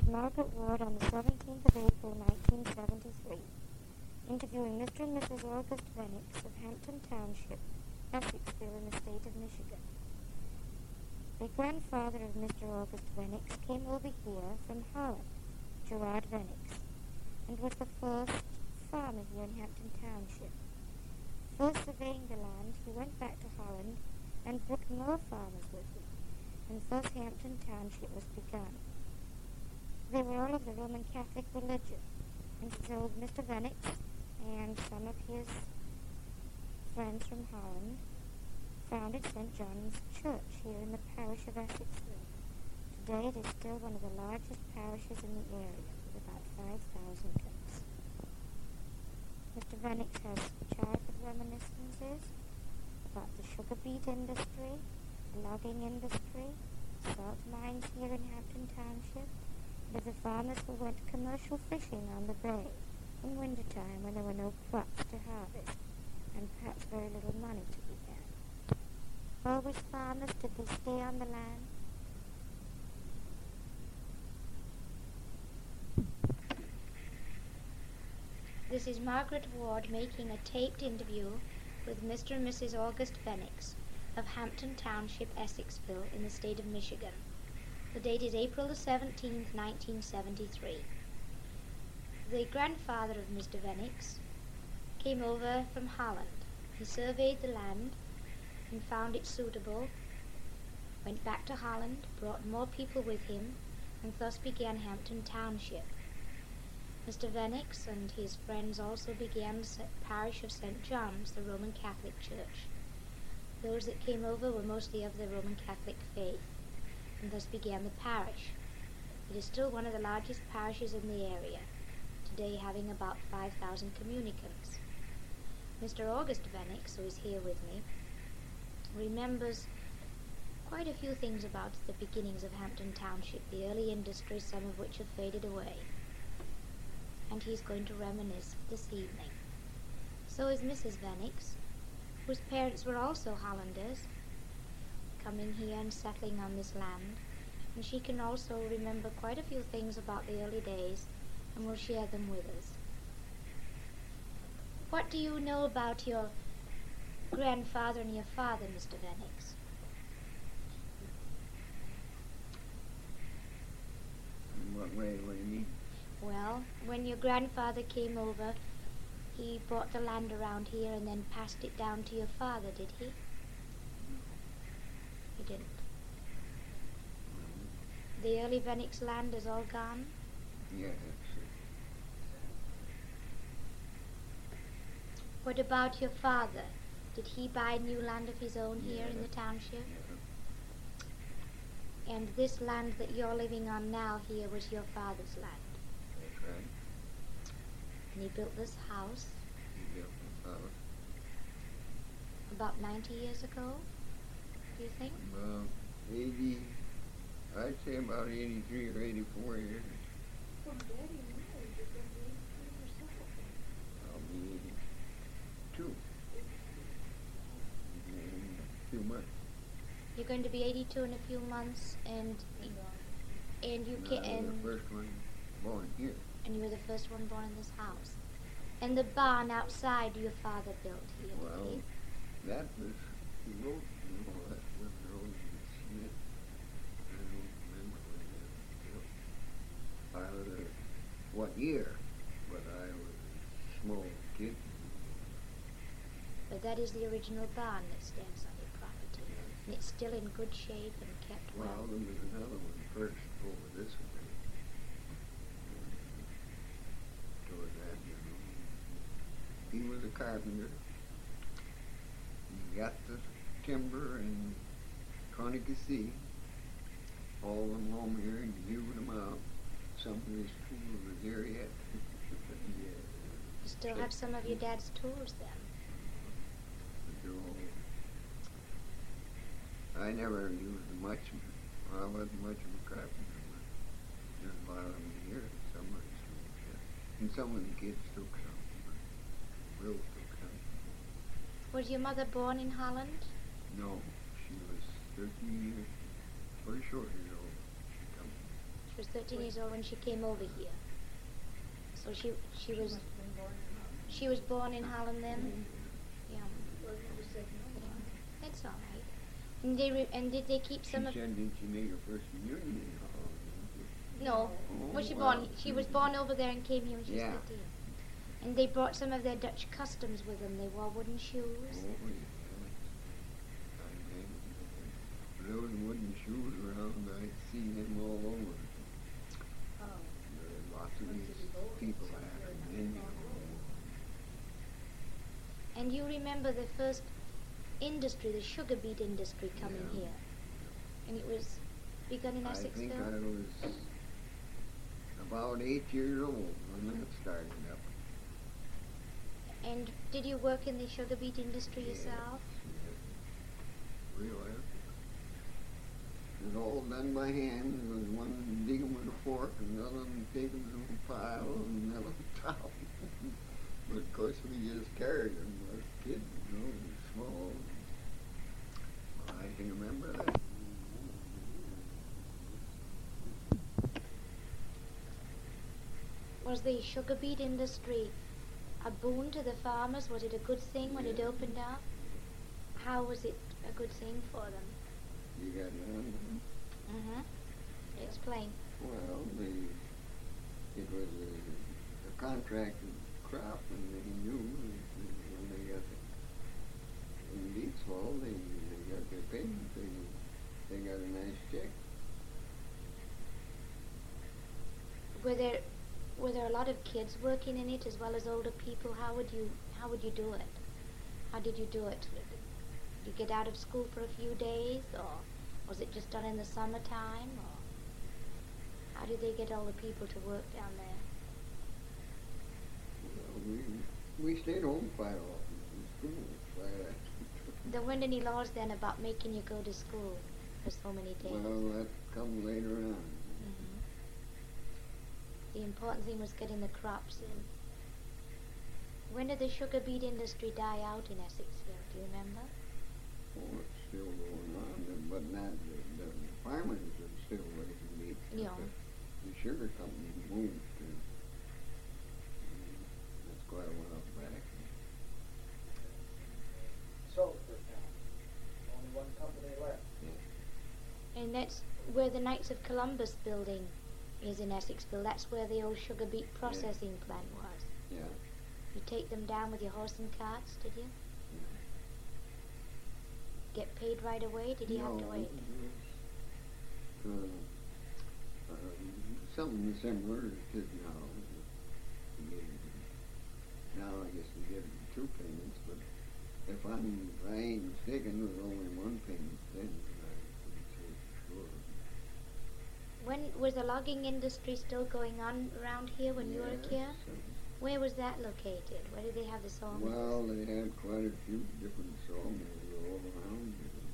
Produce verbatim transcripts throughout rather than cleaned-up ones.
with Margaret Ward on the seventeenth of April, nineteen seventy-three, interviewing Mister and Missus August Venix of Hampton Township, Essexville, in the state of Michigan. The grandfather of Mister August Venix came over here from Holland, Gerard Venix, and was the first farmer here in Hampton Township. First surveying the land, he went back to Holland and brought more farmers with him, and thus Hampton Township was begun. They were all of the Roman Catholic religion, and so Mister Venix and some of his friends from Holland founded Saint John's Church here in the parish of Essexville. Today it is still one of the largest parishes in the area, with about five thousand cooks. Mister Venix has childhood reminiscences about the sugar beet industry, logging industry, salt mines here in Hampton Township, with the farmers who went commercial fishing on the bay in wintertime when there were no crops to harvest, and perhaps very little money to be had. Always farmers, did they stay on the land? This is Margaret Ward making a taped interview with Mister and Missus August Venix of Hampton Township, Essexville, in the state of Michigan. The date is April the seventeenth, nineteen seventy-three. The grandfather of Mister Venix came over from Holland. He surveyed the land and found it suitable, went back to Holland, brought more people with him, and thus began Hampton Township. Mister Venix and his friends also began the parish of Saint John's, the Roman Catholic Church. Those that came over were mostly of the Roman Catholic faith, and thus began the parish. It is still one of the largest parishes in the area, today having about five thousand communicants. Mister August Venix, who is here with me, remembers quite a few things about the beginnings of Hampton Township, the early industries, some of which have faded away. And he's going to reminisce this evening. So is Missus Venix, whose parents were also Hollanders, coming here and settling on this land, and she can also remember quite a few things about the early days, and will share them with us. What do you know about your grandfather and your father, Mister Venix? In what way? What do you mean? Well, when your grandfather came over, he bought the land around here and then passed it down to your father, did he? He didn't. The early Venix land is all gone? Yeah, that's it. What about your father? Did he buy new land of his own here Yeah. in the township? Yeah. And this land that you're living on now here was your father's land? That's right. And he built this house He built this house. about ninety years ago, do you think? About eighty, I'd say about eighty-three or eighty-four years. Well, Daddy married, you're going to be eighty-three yourself. I'll be eighty-two. In a few months. You're going to be eighty-two in a few months, and and you And can I was and, the first one born here. and you were the first one born in this house. And the barn outside your father built here, did Well, he? that was, he wrote, you know, that was Rose Smith. I don't remember when that was built. I was, uh, what year, but I was a small kid. But that is the original barn that stands on your property. And it's still in good shape and kept well. Well, there was another one first over this way. Toward that, you know. He was a carpenter. He got the timber and Conicasee, hauled them home here and hewed them out. Some of his tools was there yet. Yeah. You still have some of your dad's tools then? They're all- I never used much. I wasn't much of a carpenter, but there's a lot of them here. Some of the tools, yeah. And some of the kids took some. Will took some. Was your mother born in Holland? No, she was thirteen years, very short years old. She come. She was thirteen years old when she came over here. So she she She was must have been born in Holland. she was born in Holland then. Yeah, Well, you just said no, huh? that's all right. And they re- and did they keep She some said of? that she made her first communion in Holland, didn't No, Oh, was she well, born? She she was was- born over there and came here when she was Yeah. thirteen. And they brought some of their Dutch customs with them. They wore wooden she? shoes. Oh, yeah. I remember those wooden shoes around. I'd see them all over. Oh. There were lots of these people after men. And you remember the first industry, the sugar beet industry coming Yeah. here. And it was begun in I think I Essexville. was about eight years old when that started up. And did you work in the sugar beet industry Yes, yourself? yes. Real effort. It was all done by hand. There was one digging with a fork, and the other one taking some pile, and the other one towel. But of course we just carried them as kids, you know, small. I can remember that. Was the sugar beet industry a boon to the farmers? Was it a good thing when it Yeah. opened up? How was it a good thing for them? You got none? Mm-hmm. Explain. Well, the, it was a, a contracted crop, and they knew that when they got the, in Beats Hall, they, they got their payment. They, they got a nice check. Were there were there a lot of kids working in it as well as older people? How would you how would you do it? How did you do it? Did you get out of school for a few days, or was it just done in the summertime, or how did they get all the people to work down there? Well, we, we stayed home quite often from school. Quite often. There weren't any laws then about making you go to school for so many days. Well, that come later on. Mhm. The important thing was getting the crops in. When did the sugar beet industry die out in Essexville? Do you remember? Oh, it's still going on, but not the, the farmers are still raising meat. but Yeah. The, the sugar company moved to. That's quite a while back. Salzburg now. Only one company left. And that's where the Knights of Columbus building is in Essexville. That's where the old sugar beet processing plant was. Yeah. You take them down with your horse and carts, did you? Get paid right away? Did you have to No, wait? it was, uh, um, something similar to now. You get- Now I guess we get two payments, but if I'm, if I ain't mistaken, there was only one payment then. I couldn't say for sure. When was the logging industry still going on around here when you were a Yes, kid? uh, Where was that located? Where did they have the sawmills? Well, they had quite a few different sawmills all around.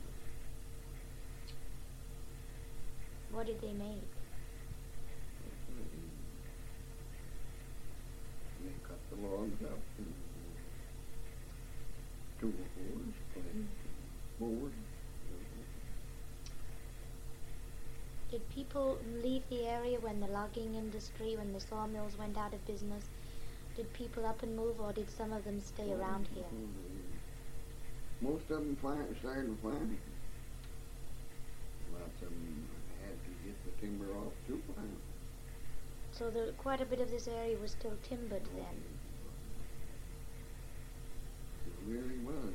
What did they make? They cut the logs up and tool boards, plank, board. Did people leave the area when the logging industry, when the sawmills went out of business? Did people up and move, or did some of them stay around here? Most of them fire, started farming. Lots of them had to get the timber off to farm. So the, quite a bit of this area was still timbered then. It really was.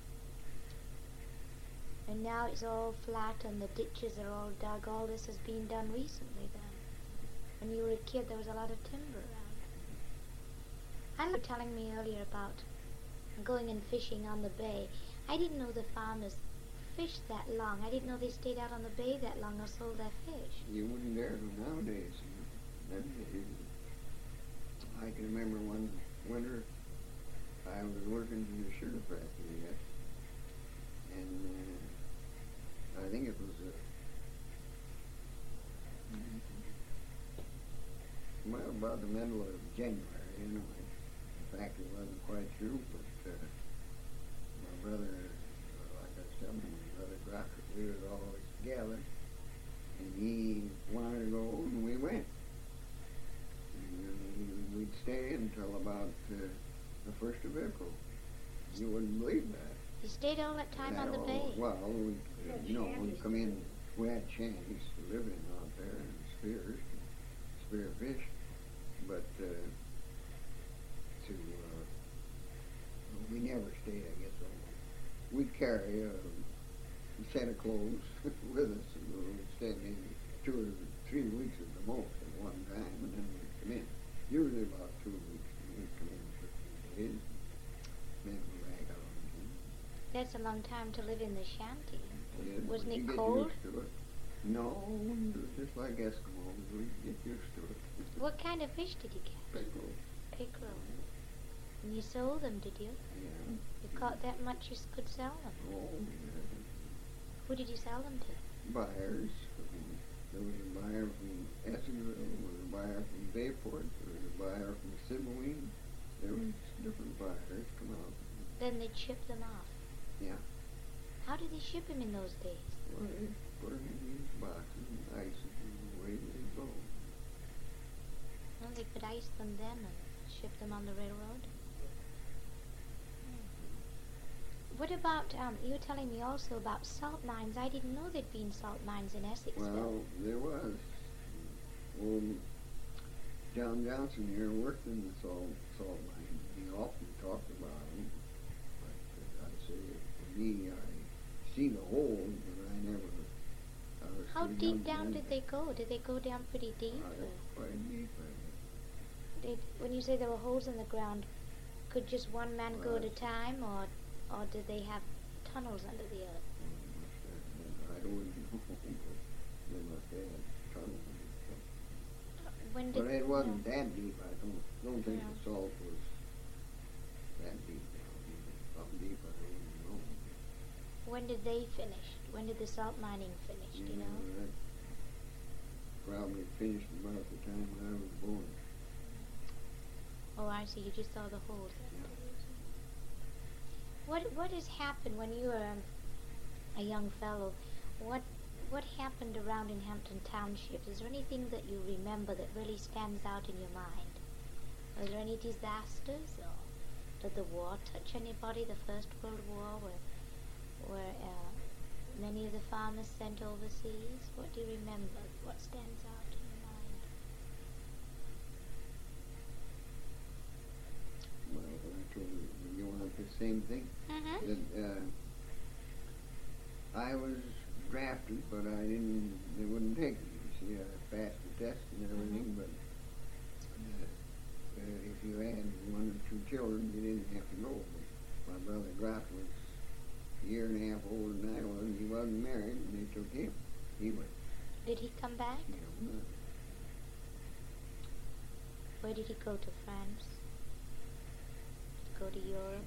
And now it's all flat and the ditches are all dug. All this has been done recently then. When you were a kid, there was a lot of timber around. And you were telling me earlier about going and fishing on the bay. I didn't know the farmers fished that long. I didn't know they stayed out on the bay that long or sold their fish. You wouldn't dare to nowadays. That, I can remember one winter I was working in the sugar factory yet, and uh, I think it was uh, well, about the middle of January, anyway. In fact, it wasn't quite true, but uh, my brother, uh, like I was telling you, my brother Crocker, we was always together, and he wanted to go, and we went. April. You wouldn't believe that. You stayed all that time on the Well, bay. Well, we, Yeah, you know, we shanties come to in, live we had shanties to live in out there and spears, spear fish, but uh, to, uh, we never stayed, I guess. So we'd carry uh, a set of clothes with us, and we'd stay maybe two or three weeks at the most at one time, and then we'd come in. Usually about two weeks, and we'd come in for a few days, and then go back out again. That's a long time to live in the shanty. Yeah, Wasn't you it get cold? used to it. No, it was just like Eskimos. We get used to it. What kind of fish did you catch? Pickerel. Pickerel. And you sold them, did you? Yeah. You caught that much you could sell them. Oh, yeah. Who did you sell them to? Buyers. Um, There was a buyer from Essingville. There was a buyer from Bayport. There was a buyer from Siboween. There was different buyers come out. Then they'd ship them off. Yeah. How did they ship them in those days? Well, they put them in these boxes and ice it and away they go. Well, they could ice them then and ship them on the railroad. Hmm. What about, um, you were telling me also about salt mines. I didn't know there'd been salt mines in Essexville. Well, there was. Old John Johnson here worked in the salt, salt mine. He often talked about them. But uh, I say, for me, I see the holes, but I never. I was How too young deep down then. did they go? Did they go down pretty deep? Uh, or quite deep, I think. did, when you say there were holes in the ground, could just one man go at a Right. time, or or did they have tunnels under the earth? I don't know, but they must have had tunnels and stuff. When did But it wasn't that deep. I don't don't think Yeah. the salt was that deep down. Something deep, I don't even know. when did they finish? When did the salt mining finish? Do you know? that probably finished about the time when I was born. Oh, I see. You just saw the holes. Yeah. What what has happened when you were um, a young fellow? What what happened around in Hampton Township? Is there anything that you remember that really stands out in your mind? Were there any disasters, or did the war touch anybody? The First World War, where were uh, many of the farmers sent overseas? What do you remember? What stands out in your mind? Well, I told you, you want the same thing? Mm-hmm. That, uh, I was drafted, but I didn't, they wouldn't take me. You see, I passed the test and everything, but uh, uh, if you had one or two children, you didn't have to go. But my brother Graf was a year and a half older than I was, and he wasn't married, and they took him. He went, Did he come back? you know, uh, Where did he go to? France? Go to Europe?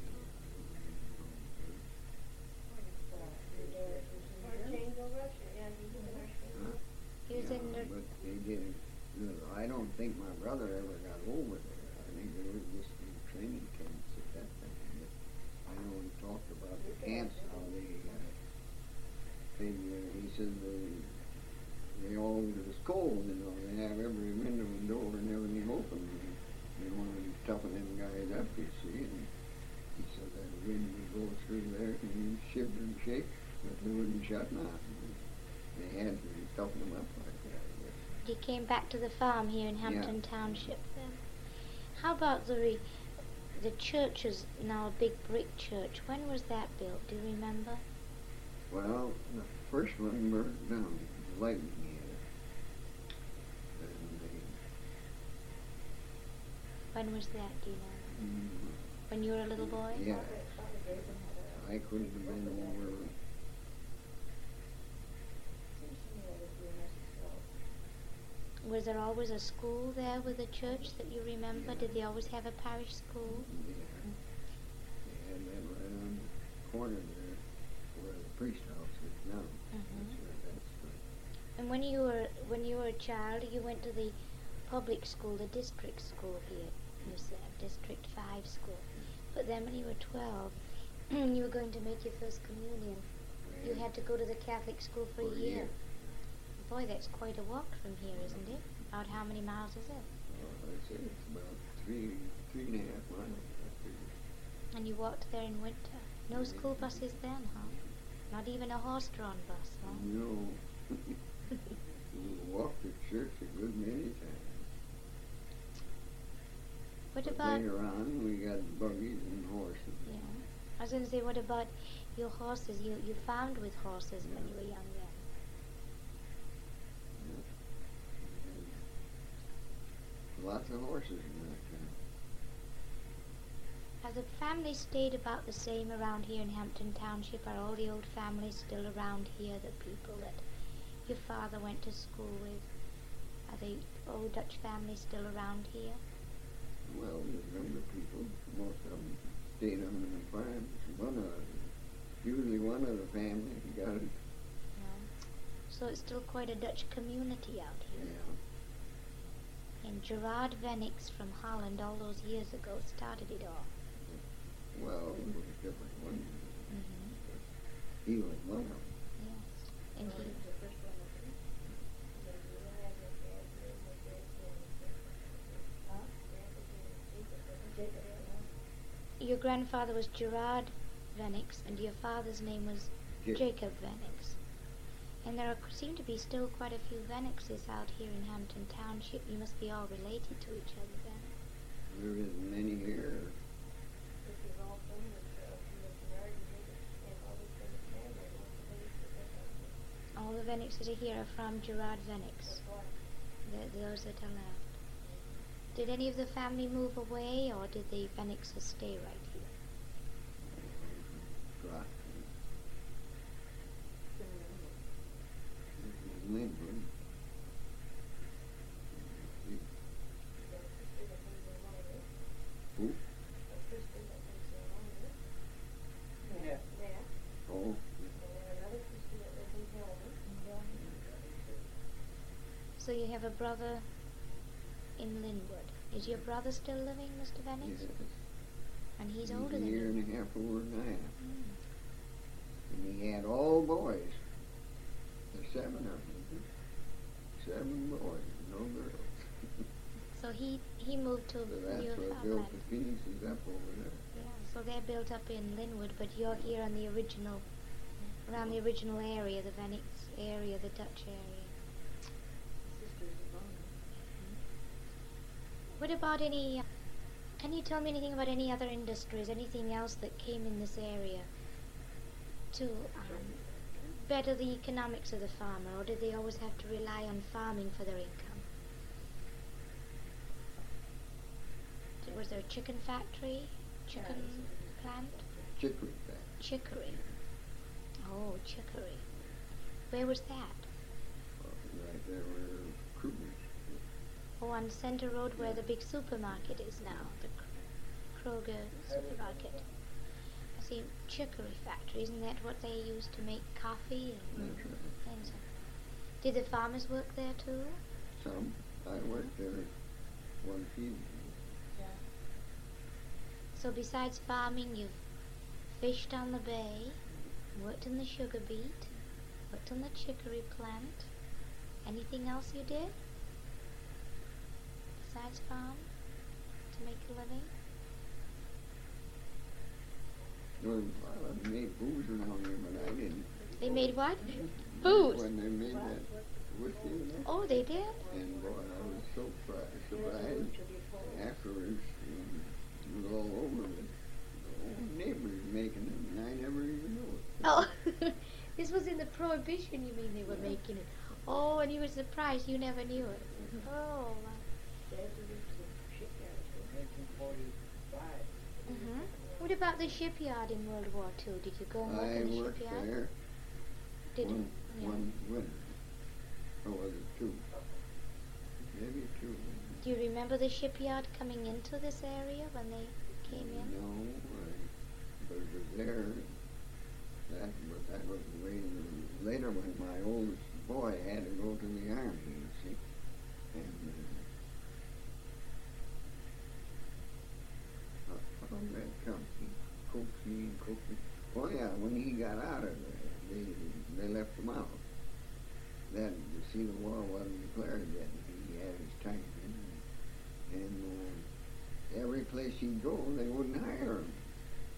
Archangel, Russia, and he was in huh? Archangel. He was Yeah, in the but they didn't. No, I don't think my brother ever got over there. I think there was just some training camps at that time. But I know he talked about the camps, how they, uh, they, uh, he said they, they all, it was cold, you know, they have every window and door and everything open. And they wanted to toughen them guys up, you see, and he said that wind would go through there and you'd shiver and shake, but they wouldn't shut not. They had to toughen them up like that, I guess. He came back to the farm here in Hampton Township then. How about the re- the church is now a big brick church. When was that built? Do you remember? Well, the first one burned down. The lightning hit it. And they, When was that? Do you know? mm, When you were a little boy? yeah, Father Gabriel had a- I couldn't have been over. seems to me that if you're in Essex, Was there always a school there with a church that you remember? Yeah. Did they always have a parish school? Yeah, they had that right on the corner there, where the priest house is now. Mhm. That's where that's right. And when you were when you were a child, you went to the public school, the district school here. You said District Five school. But then when you were twelve, you were going to make your first communion. You had to go to the Catholic school for a year. Boy, that's quite a walk from here, isn't it? About how many miles is it? Well, I say it's about three, three and a half miles. I figure. And you walked there in winter. No school buses then, huh? Not even a horse-drawn bus, huh? No. We walked to church a good many times. What But about... later on, we got buggies and horses. Yeah. I was going to say, what about your horses? You you farmed with horses when you were young then? Lots of horses in that time. Have the families stayed about the same around here in Hampton Township? Are all the old families still around here, the people that your father went to school with? Are the old Dutch families still around here? Well, the younger people, most of them stayed on the farms. One of usually one of the family got it. No. So it's still quite a Dutch community out here. Yeah. And Gerard Venix from Holland all those years ago started it all. Well, it was a different one. Mm-hmm. He was one of them. Yes. And Oh, he, he was the first one, wasn't he? Then you had your dad here, my dad here, and Jacob. Huh? Dad was here, Jacob, wasn't Jacob here, no? your grandfather was Gerard Venix and your father's name was Ja- Jacob Venix. And there are, seem to be still quite a few Venixes out here in Hampton Township. You must be all related to each other then. There isn't many here. This is all from the, uh, from the Gerard and Jacob, and all this from the family, all the ladies that got out here. All the Venixes are here are from Gerard Venix, That's why. the, those that are left. Did any of the family move away, or did the Venixes stay right here? Dropped. It's in Linwood. This is Linwood. You got a sister that lives in Linwood. Who? A sister that lives in Linwood. Yeah. Yeah. Oh, And then another sister that lives in Hillman. So you have a brother in Linwood. Is your brother still living, Mister Venix? yes. And he's He's older a than year you. and a half older than I am. Mm. And he had all boys. There's seven of them. Seven boys, no girls. So he he moved to So that's your what farmland. built the Phoenixes up over there. Yeah, so they're built up in Linwood, but you're here on the original, around the original area, the Venix area, the Dutch area. Sisters in Linwood. What about any, uh, can you tell me anything about any other industries, anything else that came in this area to um, better the economics of the farmer, or did they always have to rely on farming for their income? Did- Was there a chicken factory, chicken plant? Chicory factory. Chicory. Oh, Chicory. Where was that? Right there where Kruger's. Oh, on Center Road where the big supermarket is now, the Kr- Kroger supermarket. I see Chicory factory. Isn't that what they used to make coffee and That's right. things? Did the farmers work there too? Some. I worked there one season. So besides farming, you've fished on the bay, worked in the sugar beet, worked on the chicory plant. Anything else you did besides farm to make a living? Well, I made booze around here, but I didn't. They made what? Booze. When they made that whiskey and that. Oh, they did? And boy, I was so fri- surprised afterwards. um, It was all over with. The old neighbors making it, and I never even knew it. Oh, this was in the Prohibition, you mean they were making it? Oh, and you were surprised you never knew it. Oh, Dad lived in shipyard. nineteen forty-five. mm-hmm. What about the shipyard in World War Two? Did you go and work I in the worked shipyard? there Did one, you? Yeah. one winter. Or was it two? Maybe two. Do you remember the shipyard coming into this area when they came in? No, I, but it was there. That, but that was way later when my oldest boy had to go to the army, you see. And uh, how did that come? He coaxed me and coaxed me. Oh yeah, when he got out of there, they they left him out. Then you see the war wasn't declared yet. He had his time in, and uh, every place he'd go, they wouldn't hire him.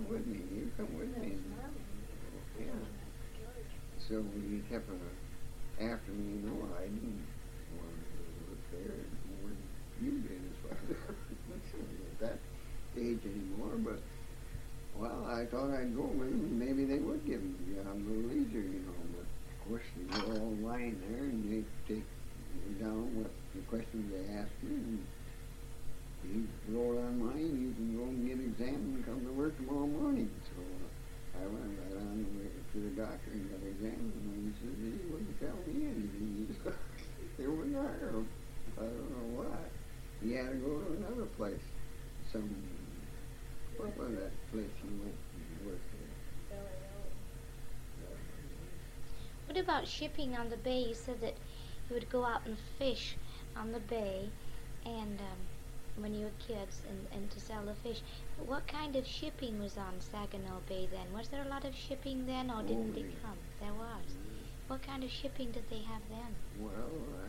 come with me. You come with me. And, yeah. So he kept uh, after me, you know, I didn't want to look there more than you did as far as at that age anymore, but well, I thought I'd go with them. Maybe they would give me the job a little easier, you know, but of course they were all lying there and they take down what the questions they asked you and you roll on mine, you can go and get examined and come to work tomorrow morning. So uh, I went right on the way to the doctor and got examined, and he said he wouldn't tell me anything. He just, they wouldn't hire him. I don't know why. He had to go to another place. Some, what was that place he went and worked at? What about shipping on the bay? You said that you would go out and fish on the bay, and um, when you were kids, and, and to sell the fish. What kind of shipping was on Saginaw Bay then? Was there a lot of shipping then, or didn't Oh, it yeah. come? There was. What kind of shipping did they have then? Well,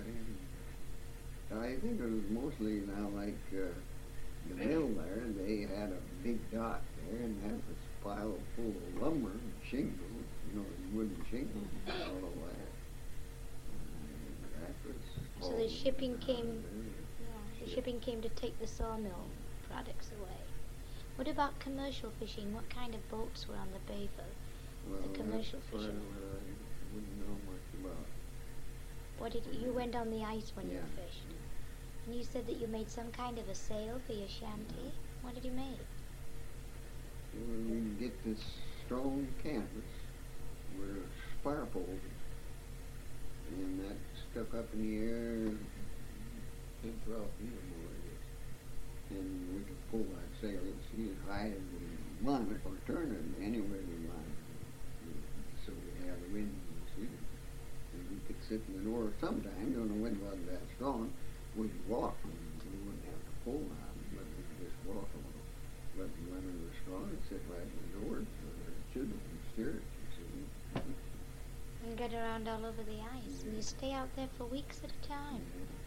I, I think it was mostly now like uh, the mill there. They had a big dock there, and that was piled full of lumber and shingles, you know, wooden shingles and all of that. And that was So all the shipping came- there. The shipping came to take the sawmill products away. What about commercial fishing? What kind of boats were on the bay for? Well, the commercial that's fishing. what I wouldn't know much about. What did you, you went on the ice when you Yeah. fished? And you said that you made some kind of a sail for your shanty. What did you make? Well, we get this strong canvas with spar poles, and that stuck up in the air ten, twelve feet or more, I guess. And we could pull that sail and see as high as we want it, or turn it anywhere we wanted. So we had the wind and see it. And we could sit in the door sometimes when the wind wasn't that strong. We'd walk, and we wouldn't have to pull on it, but we'd just walk a little. But when it was strong, we'd sit right in the door, or should have and steer it, you see. And get around all over the ice. And you stay out there for weeks at a time.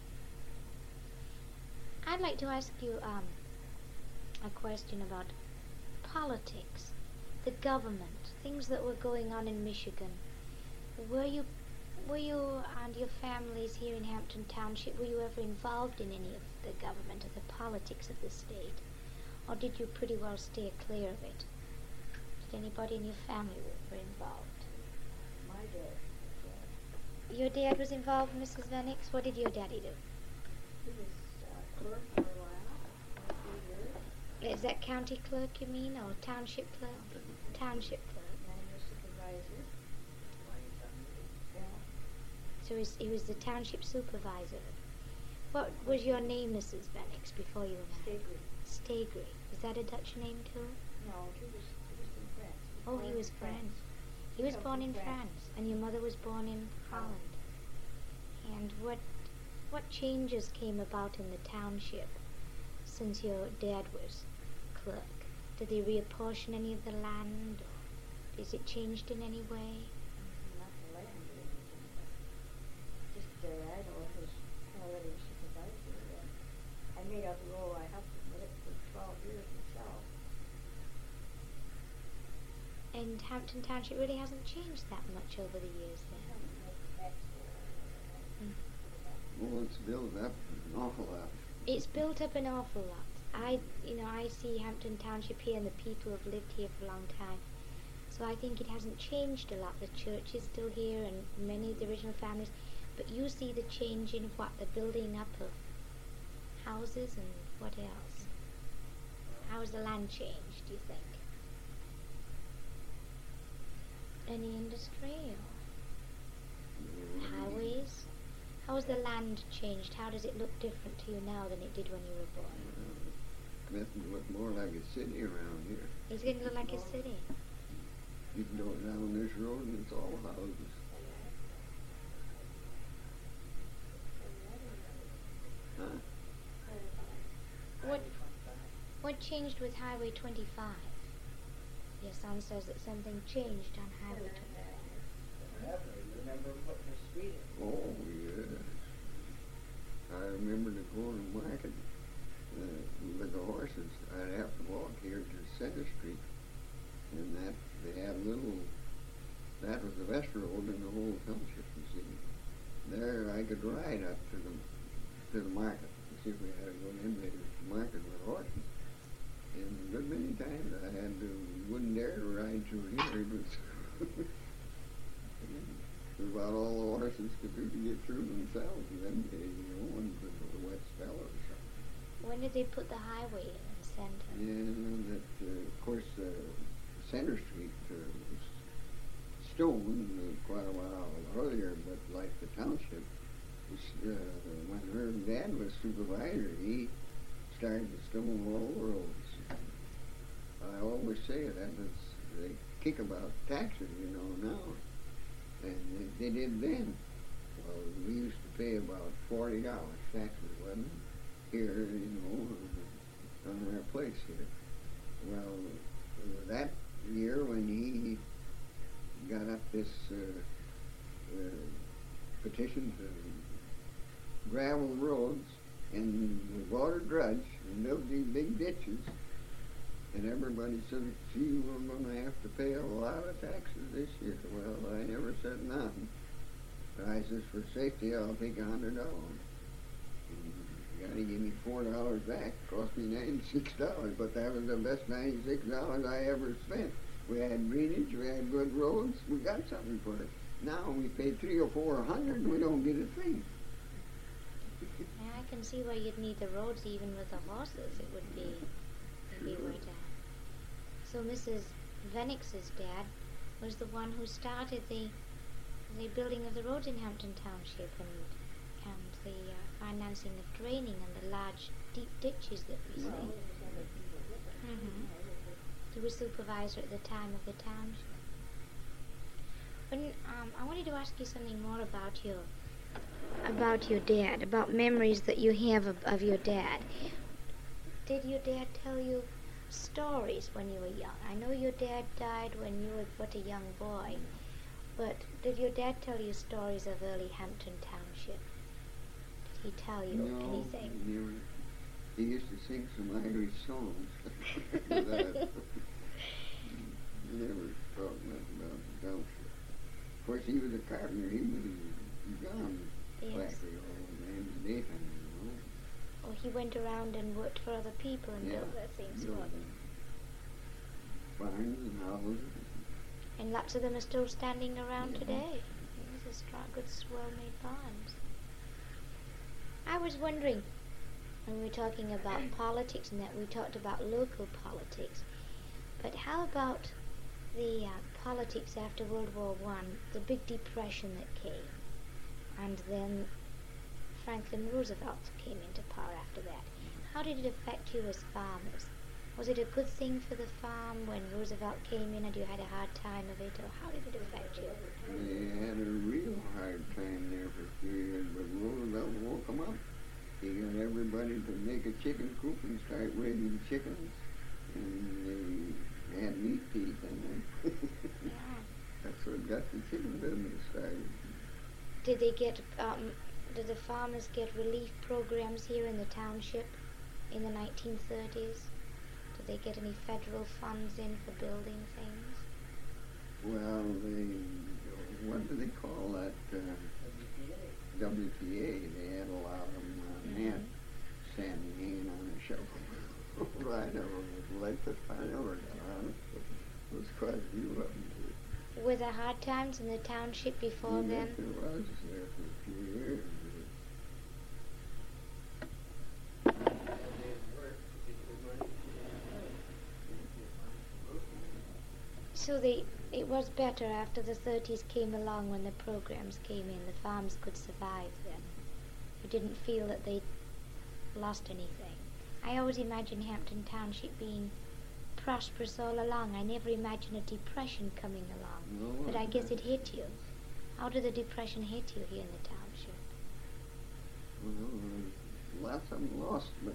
I'd like to ask you um, a question about politics, the government, things that were going on in Michigan. Were you, were you and your families here in Hampton Township, were you ever involved in any of the government or the politics of the state? Or did you pretty well steer clear of it? Did anybody in your family were involved? My dad, Your dad was involved, Missus Venix? What did your daddy do? he was uh, clerk for a while, for a few years, Is that county clerk you mean, or township clerk? Township clerk. and then was supervisor. Yeah. So he's, he was the township supervisor. What was your name, Missus Venix, before you were married? Stigler. Stegri. Is that a Dutch name too? No, he was, he was in France. Oh, born he in was French. He was Come born from in France. France. And your mother was born in Holland. And what what changes came about in the township since your dad was clerk? Did they reapportion any of the land? Or is it changed in any way? Not the land or anything, but just, uh, I know it was already a supervisor, and I made out the role, I have to admit it, for twelve years myself. And Hampton Township really hasn't changed that much over the years then. Well, it's built up an awful lot. It's built up an awful lot. I, you know, I see Hampton Township here and the people have lived here for a long time. So I think it hasn't changed a lot. The church is still here and many of the original families. But you see the change in what? The building up of houses and what else? How has the land changed, do you think? Any industry or highways? How has the land changed? How does it look different to you now than it did when you were born? It doesn't look more like a city around here. It's going to look like a city. You can go down this road and it's all houses. Huh? What what changed with Highway twenty-five? Your son says that something changed on Highway twenty-five. Remember putting a street in? Oh, yes. I remember to go to market uh, with the horses. I'd have to walk here to Center Street could ride up to the to the market. See if we had to go in there to the market with horses. And a good many times I had to, wouldn't dare to ride through here. It was, it was about all the horses could do to get through themselves in them days, you know, when the wet spell or something. When did they put the highway in the center? Yeah, that, uh, of course, uh, Center Street uh, was stoned uh, quite a while earlier, but like the township, was, uh, when her dad was supervisor, he started to stone all the roads. I always say that was, they kick about taxes, you know, now. And they, they did then. Well, we used to pay about forty dollars taxes, wasn't it? Here, you know, on our place here. Well, that year when he got up this uh, uh, petition to gravel roads and the water dredge and build these big ditches, and everybody said, gee, we're going to have to pay a lot of taxes this year. Well, I never said nothing. I says, for safety, I'll take a hundred dollars. You got to give me four dollars back. Cost me ninety-six dollars, but that was the best ninety-six dollars I ever spent. We had drainage, we had good roads, we got something for it. Now we pay three or four hundred, and we don't get a thing. Yeah, I can see why you'd need the roads even with the horses. It would be, it'd be right down. So Missus Venix's dad was the one who started the the building of the roads in Hampton Township and and the uh, financing of draining and the large deep ditches that we see. Mm-hmm. He was supervisor at the time of the township. When um, I wanted to ask you something more about your about your dad, about memories that you have of, of your dad. Did your dad tell you stories when you were young? I know your dad died when you were but a young boy, but did your dad tell you stories of early Hampton Township? Did he tell you No, anything? he never. He used to sing some Irish songs. That, he never talked much about the township. Of course, he was a carpenter. He was gone Yes. factory all the time, the daytime, you know. Or he went around and worked for other people and Yeah, built their things built for them. barns and houses. And lots of them are still standing around Yeah. today. These are strong, good, well-made barns. I was wondering, when we were talking about politics and that, we talked about local politics, but how about the uh, politics after World War One, the big depression that came, and then Franklin Roosevelt came into power after that? How did it affect you as farmers? Was it a good thing for the farm when Roosevelt came in and you had a hard time of it, or how did it affect you? They had a real hard time there for a few years, but Roosevelt woke them up. He got everybody to make a chicken coop and start raising chickens, and they had meat teeth in them. Yeah. That's what got the chicken business started. Did they get, um, did the farmers get relief programs here in the township in the nineteen thirties? Did they get any federal funds in for building things? Well, they, what do they call that? Uh, W P A. They had a lot of them on Mhm. that, standing hanging on a shovel. I never was like that. I never got on it. There was quite a few of them. Were there hard times in the township before Yes, then? there was there for a few years. So they, it was better after the thirties came along when the programs came in. The farms could survive then. You didn't feel that they lost anything. I always imagined Hampton Township being prosperous all along. I never imagined a depression coming along. No, But I guess it that's- hit you. How did the depression hit you here in the township? Well, uh, lots of them lost, but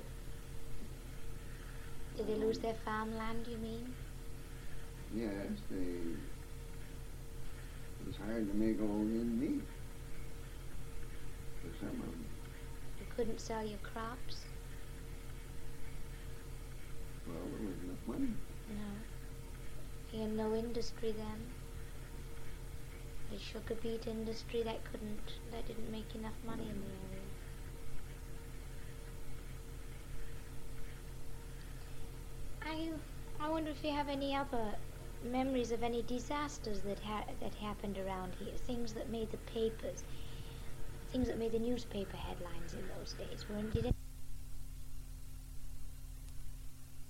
Did they lose their farmland, you mean? yes, they. It was hard to make all in meat for some of them. You couldn't sell your crops? Well, there was enough money. No. You had no industry then? the sugar beet industry that couldn't, that didn't make enough money in the area. I, I wonder if you have any other memories of any disasters that ha that happened around here, things that made the papers, things that made the newspaper headlines in those days. Were did